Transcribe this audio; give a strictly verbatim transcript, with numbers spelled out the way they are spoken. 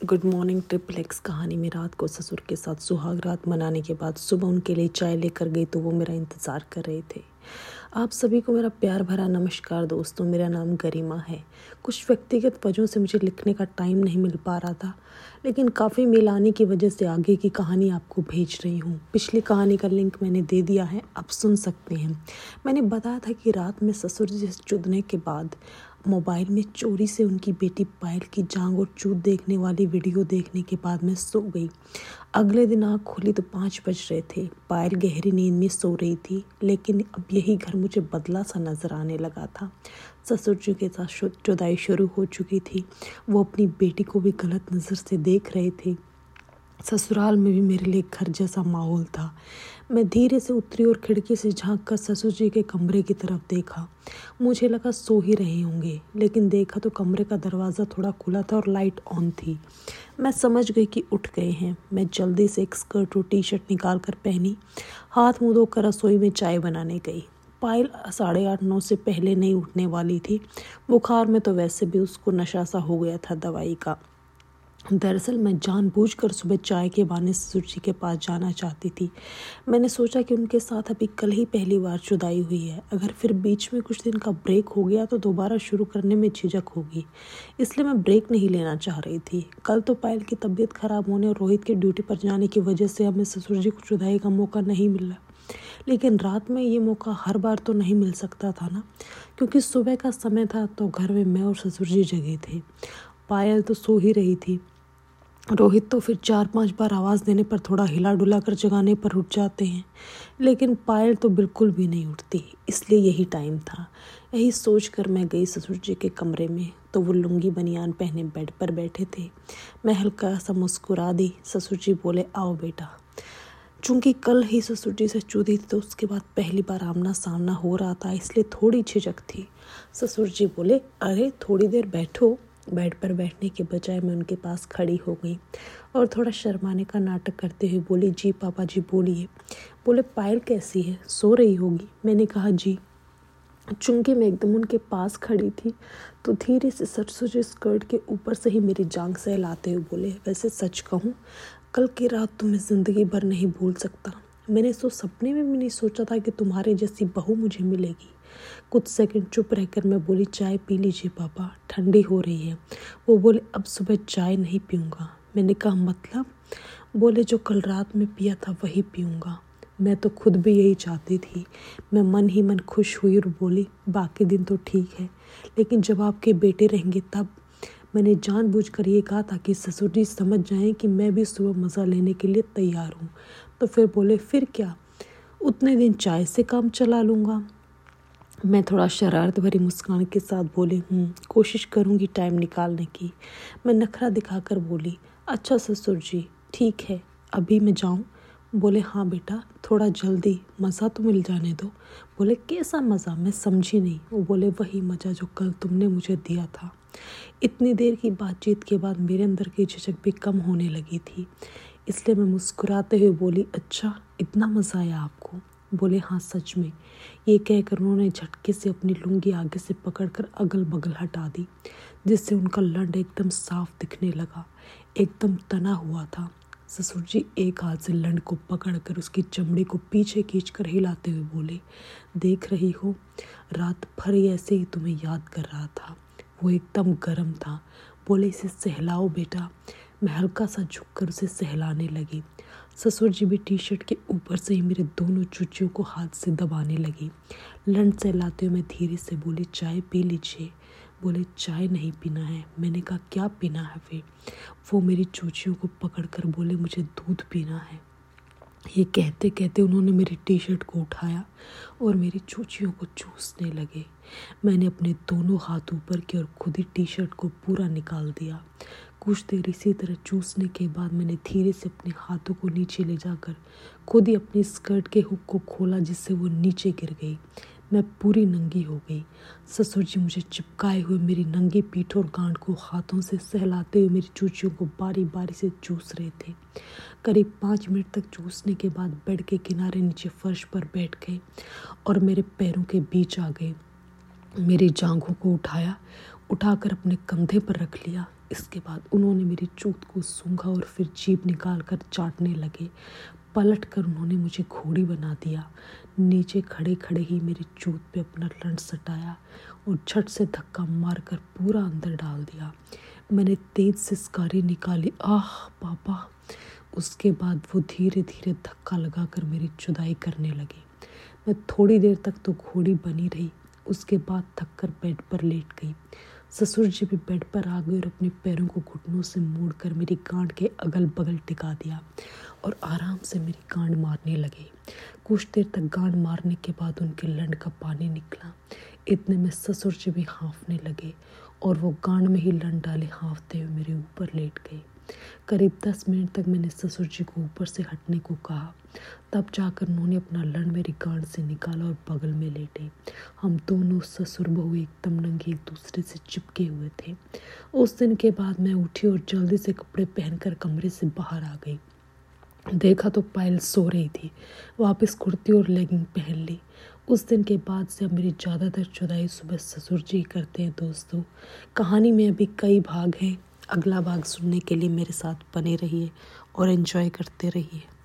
Good morning triple x कहानी में रात को ससुर के साथ सुहाग रात मनाने के बाद सुबह उनके लिए चाय लेकर गई तो वो मेरा इंतज़ार कर रहे थे। आप सभी को मेरा प्यार भरा नमस्कार दोस्तों। मेरा नाम गरिमा है। कुछ व्यक्तिगत वजहों से मुझे लिखने का टाइम नहीं मिल पा रहा था, लेकिन काफ़ी मेल आने की वजह से आगे की कहानी आपको भेज रही हूँ। पिछली कहानी का लिंक मैंने दे दिया है, आप सुन सकते हैं। मैंने बताया था कि रात में ससुर जी से जुड़ने के बाद मोबाइल में चोरी से उनकी बेटी पायल की जांग और चूत देखने वाली वीडियो देखने के बाद मैं सो गई। अगले दिन आँख खुली तो पाँच बज रहे थे। पायल गहरी नींद में सो रही थी, लेकिन अब यही घर मुझे बदला सा नजर आने लगा था। ससुर जी के साथ जुदाई शुरू हो चुकी थी। वो अपनी बेटी को भी गलत नज़र से देख रहे थे। ससुराल में भी मेरे लिए घर जैसा माहौल था। मैं धीरे से उतरी और खिड़की से झांक कर ससुर जी के कमरे की तरफ देखा। मुझे लगा सो ही रहे होंगे, लेकिन देखा तो कमरे का दरवाज़ा थोड़ा खुला था और लाइट ऑन थी। मैं समझ गई कि उठ गए हैं। मैं जल्दी से एक स्कर्ट और टी शर्ट निकाल कर पहनी, हाथ मुँह धोकर रसोई में चाय बनाने गई। पायल साढ़े आठ नौ से पहले नहीं उठने वाली थी। बुखार में तो वैसे भी उसको नशा सा हो गया था दवाई का। दरअसल मैं जानबूझकर सुबह चाय के बहाने ससुर जी के पास जाना चाहती थी। मैंने सोचा कि उनके साथ अभी कल ही पहली बार जुदाई हुई है, अगर फिर बीच में कुछ दिन का ब्रेक हो गया तो दोबारा शुरू करने में झिझक होगी, इसलिए मैं ब्रेक नहीं लेना चाह रही थी। कल तो पायल की तबीयत खराब होने और रोहित के ड्यूटी पर जाने की वजह से हमें ससुर जी को जुदाई का मौका नहीं मिला, लेकिन रात में ये मौका हर बार तो नहीं मिल सकता था ना, क्योंकि सुबह का समय था तो घर में मैं और ससुर जी जगे थे। पायल तो सो ही रही थी। रोहित तो फिर चार पांच बार आवाज़ देने पर थोड़ा हिला डुला कर जगाने पर उठ जाते हैं, लेकिन पायल तो बिल्कुल भी नहीं उठती, इसलिए यही टाइम था। यही सोचकर मैं गई ससुर जी के कमरे में तो वो लुंगी बनियान पहने बेड पर बैठे थे। मैं हल्का सा मुस्कुरा दी। ससुर जी बोले, आओ बेटा। चूँकि कल ही ससुर जी से चूदी थी तो उसके बाद पहली बार आमना सामना हो रहा था, इसलिए थोड़ी झिझक थी। ससुर जी बोले, अरे थोड़ी देर बैठो। बेड पर बैठने के बजाय मैं उनके पास खड़ी हो गई और थोड़ा शर्माने का नाटक करते हुए बोली, जी पापा जी बोलिए। बोले, पायल कैसी है, सो रही होगी। मैंने कहा जी। चूँकि मैं एकदम उनके पास खड़ी थी तो धीरे से ससुर जी स्कर्ट के ऊपर से ही मेरी जांघ सहलाते हुए बोले, वैसे सच कहूँ कल की रात तो मैं ज़िंदगी भर नहीं भूल सकता। मैंने तो सपने में भी नहीं सोचा था कि तुम्हारे जैसी बहू मुझे मिलेगी। कुछ सेकंड चुप रहकर मैं बोली, चाय पी लीजिए पापा, ठंडी हो रही है। वो बोले, अब सुबह चाय नहीं पीऊँगा। मैंने कहा मतलब? बोले, जो कल रात में पिया था वही पीऊँगा। मैं तो खुद भी यही चाहती थी। मैं मन ही मन खुश हुई और बोली, बाकी दिन तो ठीक है, लेकिन जब आपके बेटे रहेंगे तब। मैंने जानबूझकर ये कहा था कि ससुर जी समझ जाएं कि मैं भी सुबह मज़ा लेने के लिए तैयार हूँ। तो फिर बोले, फिर क्या, उतने दिन चाय से काम चला लूँगा। मैं थोड़ा शरारत भरी मुस्कान के साथ बोली, हूँ कोशिश करूँगी टाइम निकालने की। मैं नखरा दिखाकर बोली, अच्छा ससुर जी ठीक है, अभी मैं जाऊँ? बोले, हाँ बेटा, थोड़ा जल्दी, मज़ा तो मिल जाने दो। बोले, कैसा मज़ा, मैं समझी नहीं। वो बोले, वही मज़ा जो कल तुमने मुझे दिया था। इतनी देर की बातचीत के बाद मेरे अंदर की झिझक भी कम होने लगी थी, इसलिए मैं मुस्कुराते हुए बोली, अच्छा इतना मज़ा आया आपको? बोले, हाँ सच में। ये कहकर उन्होंने झटके से अपनी लुंगी आगे से पकड़कर अगल बगल हटा दी, जिससे उनका लंड एकदम साफ दिखने लगा, एकदम तना हुआ था। ससुर जी एक हाथ से लंड को पकड़कर उसकी चमड़ी को पीछे खींचकर हिलाते हुए बोले, देख रही हो, रात भर ऐसे ही तुम्हें याद कर रहा था। वो एकदम गर्म था। बोले, इसे सहलाओ बेटा। मैं हल्का सा झुककर उसे सहलाने लगी। ससुर जी भी टी शर्ट के ऊपर से ही मेरे दोनों चुचियों को हाथ से दबाने लगी। लंड सहलाते हुए मैं धीरे से बोली, चाय पी लीजिए। बोले, चाय नहीं पीना है। मैंने कहा, क्या पीना है फिर? वो मेरी चूचियों को पकड़कर बोले, मुझे दूध पीना है। ये कहते कहते उन्होंने मेरी टी शर्ट को उठाया और मेरी चूचियों को चूसने लगे। मैंने अपने दोनों हाथ ऊपर किए और खुद ही टी शर्ट को पूरा निकाल दिया। कुछ देर इसी तरह चूसने के बाद मैंने धीरे से अपने हाथों को नीचे ले जाकर खुद ही अपनी स्कर्ट के हुक को खोला, जिससे वो नीचे गिर गई। मैं पूरी नंगी हो गई। ससुर जी मुझे चिपकाए हुए मेरी नंगी पीठ और गांठ को हाथों से सहलाते हुए मेरी चूचियों को बारी बारी से चूस रहे थे। करीब पाँच मिनट तक चूसने के बाद बेड के किनारे नीचे फर्श पर बैठ गए और मेरे पैरों के बीच आ गए। मेरी जांघों को उठाया, उठाकर अपने कंधे पर रख लिया। इसके बाद उन्होंने मेरी चूत को सूंघा और फिर जीभ निकाल कर चाटने लगे। पलट कर उन्होंने मुझे घोड़ी बना दिया। नीचे खड़े खड़े ही मेरी चूत पे अपना लंड सटाया और झट से धक्का मारकर पूरा अंदर डाल दिया। मैंने तेज से सिसकारी निकाली, आह पापा। उसके बाद वो धीरे धीरे धक्का लगाकर मेरी जुदाई करने लगे। मैं थोड़ी देर तक तो घोड़ी बनी रही, उसके बाद थक कर बेड पर लेट गई। ससुर जी भी बेड पर आ गए और अपने पैरों को घुटनों से मोड़कर मेरी गांड के अगल बगल टिका दिया और आराम से मेरी गांड मारने लगे। कुछ देर तक गांड मारने के बाद उनके लंड का पानी निकला। इतने में ससुर जी भी हाँफने लगे और वो गांड में ही लंड डाले हाँफते हुए मेरे ऊपर लेट गए। करीब दस मिनट तक मैंने ससुर जी को ऊपर से हटने को कहा, तब जाकर उन्होंने अपना लंड मेरी गांड से निकाला और बगल में लेटे। हम दोनों ससुर बहू एकदम नंगे एक दूसरे से चिपके हुए थे। उस दिन के बाद मैं उठी और जल्दी से कपड़े पहनकर कमरे से बाहर आ गई। देखा तो पायल सो रही थी। वापस कुर्ती और लेगिंग पहन ली। उस दिन के बाद से अब मेरी ज़्यादातर जुदाई सुबह ससुर जी करते हैं। दोस्तों, कहानी में अभी कई भाग हैं। अगला भाग सुनने के लिए मेरे साथ बने रहिए और एंजॉय करते रहिए।